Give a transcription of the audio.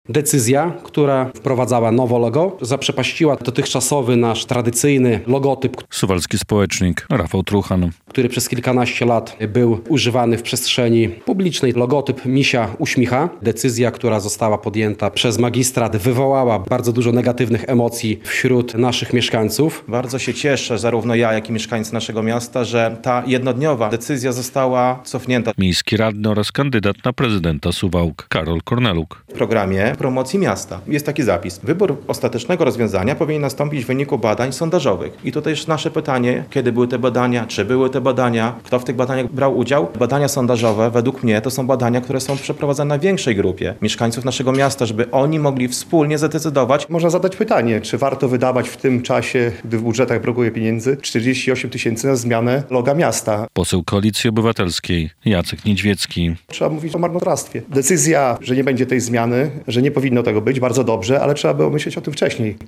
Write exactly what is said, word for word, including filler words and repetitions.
Decyzja, która wprowadzała nowe logo, zaprzepaściła dotychczasowy nasz tradycyjny logotyp, Suwalski społecznik Rafał Truchan, który przez kilkanaście lat był używany w przestrzeni publicznej. Logotyp misia uśmicha. Decyzja, która została podjęta przez magistrat, wywołała bardzo dużo negatywnych emocji wśród naszych mieszkańców. Bardzo się cieszę, zarówno ja, jak i mieszkańcy naszego miasta, że ta jednodniowa decyzja została cofnięta. miejski radny oraz kandydat na prezydenta Suwałk Karol Korneluk. W programie promocji miasta jest taki zapis. Wybór ostatecznego rozwiązania powinien nastąpić w wyniku badań sondażowych. I tutaj już nasze pytanie, kiedy były te badania, czy były te badania, kto w tych badaniach brał udział? Badania sondażowe, według mnie, to są badania, które są przeprowadzane na większej grupie mieszkańców naszego miasta, żeby oni mogli wspólnie zadecydować. Można zadać pytanie, czy warto wydawać w tym czasie, gdy w budżetach brakuje pieniędzy, czterdzieści osiem tysięcy na zmianę loga miasta. Poseł Koalicji Obywatelskiej Jacek Niedźwiecki. Trzeba mówić o marnotrawstwie. Decyzja, że nie będzie tej zmiany, że nie powinno tego być, bardzo dobrze, ale trzeba było myśleć o tym wcześniej.